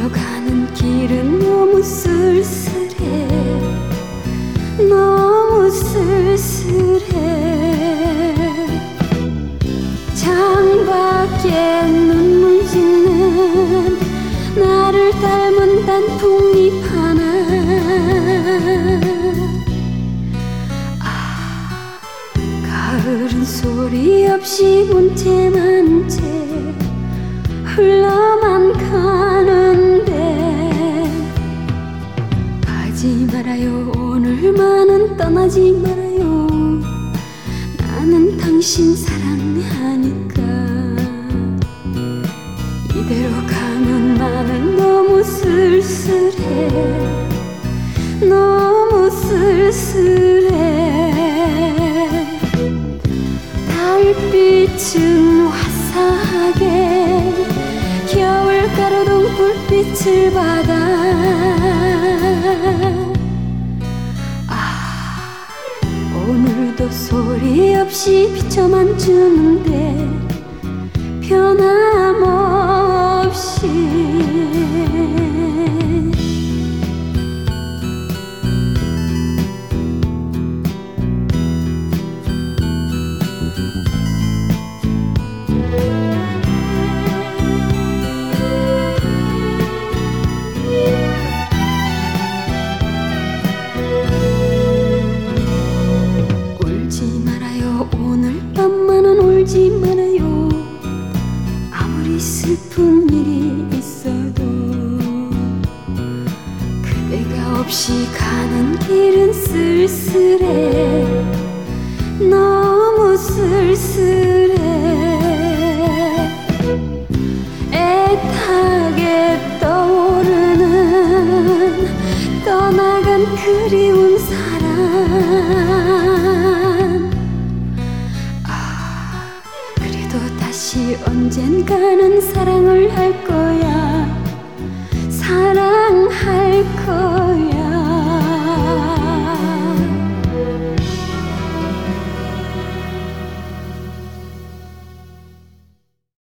가는 길은 너무 쓸쓸해, 너무 쓸쓸해. 창밖에 눈물 짓는 나를 닮은 단풍잎 하나. 가을은 소리 없이 문채만 채 흘러만 가는데, 가지 말아요 오늘만은 떠나지 말아요. 나는 당신 사랑하니까. 이대로 가면 나는 너무 쓸쓸해, 너무 쓸쓸해. 달빛은 화사하게 겨울가루동 불빛을 받아. 오늘도 소리 없이 비춰만 주는데 변함없이. 오늘 밤만은 울지 말아요. 아무리 슬픈 일이 있어도 그대가 없이 가는 길은 쓸쓸해, 너무 쓸쓸해. 애타게 떠오르는 떠나간 그리운 사람. 다시 언젠가는 사랑을 할 거야, 사랑할 거야.